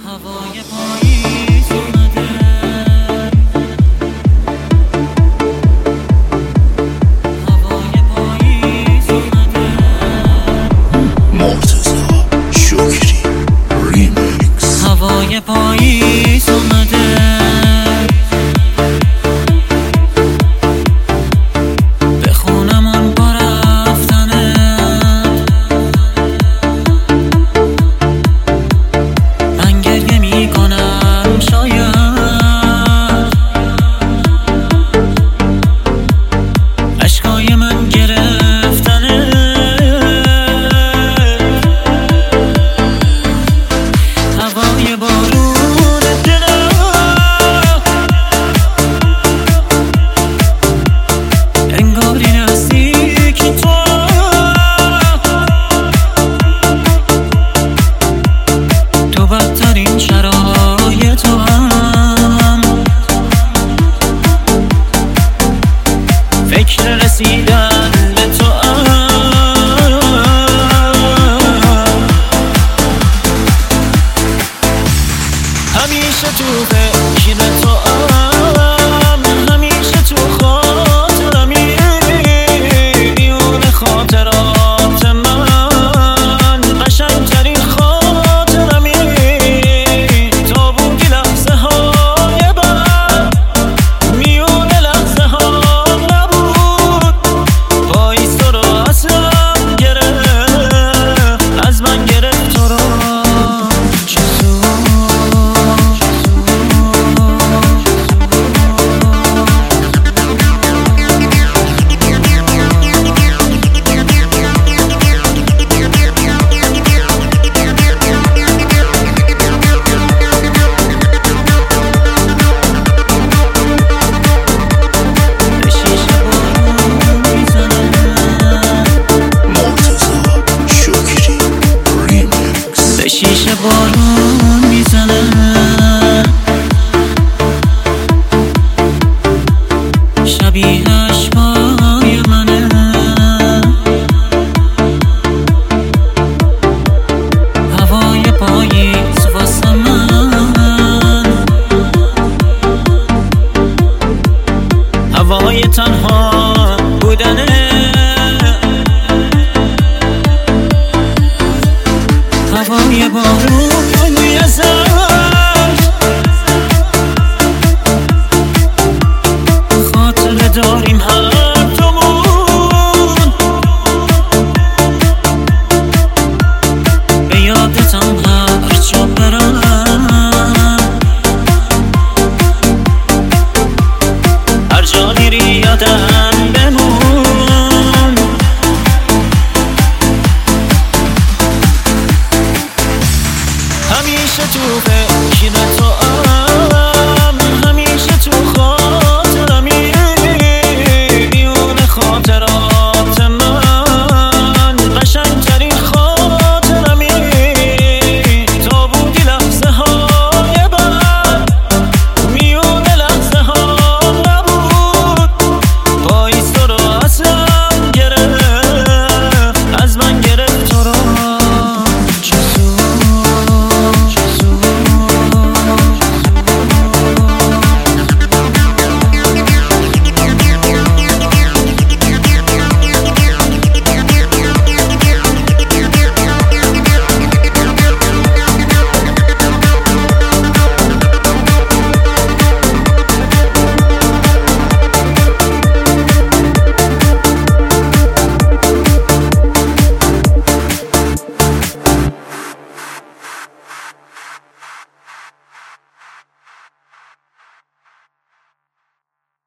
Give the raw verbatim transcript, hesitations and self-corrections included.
هوای پاییز اومده، هوای پاییز اومده. مرتضی شکری ریمیکس. هوای پاییز اومده، به خونمون با رفتنت من گریه میکنم. شاید اشکای من گرفتنه، هوای بارون دلم انگاری نزدیکی تو، تو بدترین شرایط هم فکر رسیدن به تو هم. همیشه تو فکر تو هم، همیشه تو خاطرمی، میون خاطرات من قشنگترین خاطرمی. تو بودی لحظه های بد، میون لحظه ها نبود. پاییز تو رو اصلا گرفت، از من گرفت تو رو. شیشه بارون میزنه، شبیه اشکای منه. هوای پاییز واسه من، هوای تنها بودنه، هوای بارون میزد. خاطره داریم هر دومون، به یادتم هر جا برم، هر جا میری یادم بمون. همیشه تو فکر تو